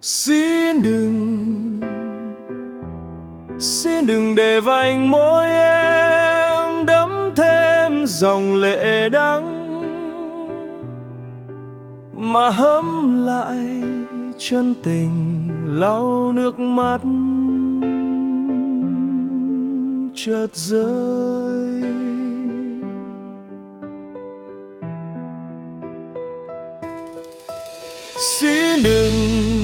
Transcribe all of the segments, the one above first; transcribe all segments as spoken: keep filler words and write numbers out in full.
Xin đừng, xin đừng để vành môi em đẫm thêm dòng lệ đắng, mà hâm lại chân tình lau nước mắt chợt rơi. Xin đừng,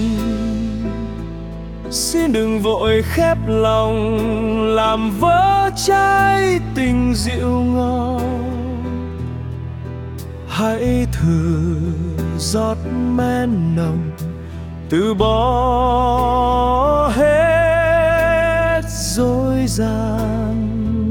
xin đừng vội khép lòng làm vỡ trái tình dịu ngọt. Hãy thử giọt men nồng, từ bỏ hết dối gian.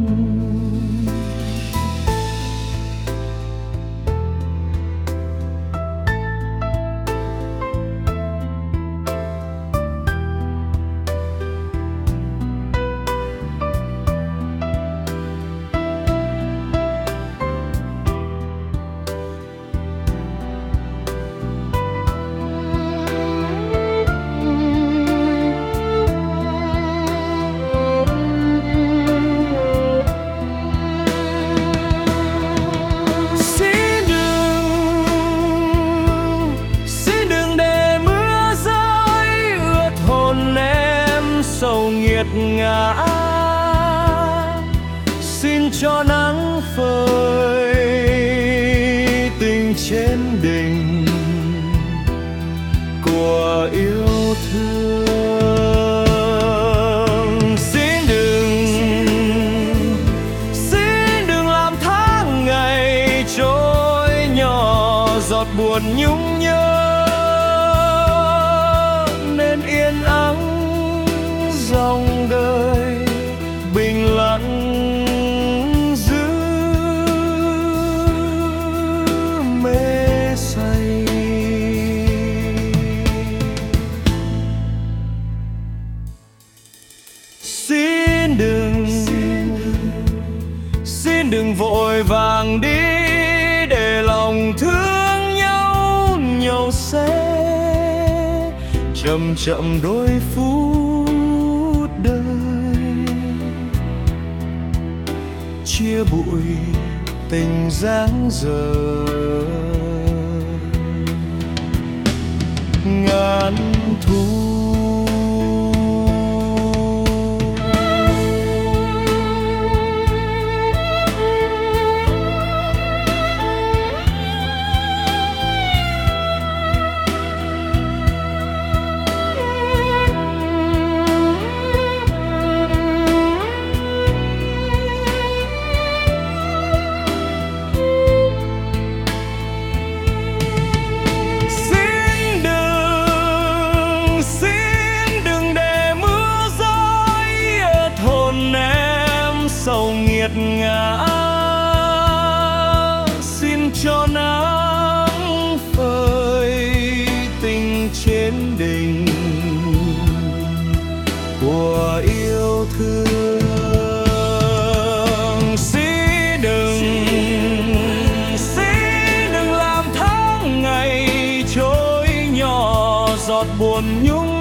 Sầu nghiệt ngã, xin cho nắng phơi tình trên đỉnh của yêu thương. Xin đừng, xin đừng làm tháng ngày trôi nhỏ giọt buồn nhung nhớ, nên yên ắng dòng đời bình lặng giữ mê say. Xin đừng, xin đừng vội vàng đi để lòng thương nhau nhau sẽ chậm chậm đôi phút đời, chia bụi tình dáng dở ngàn thu. Sầu nghiệt ngã, xin cho nắng phơi tình trên đỉnh của yêu thương. Xin đừng, xin đừng làm tháng ngày trôi nhỏ giọt buồn nhung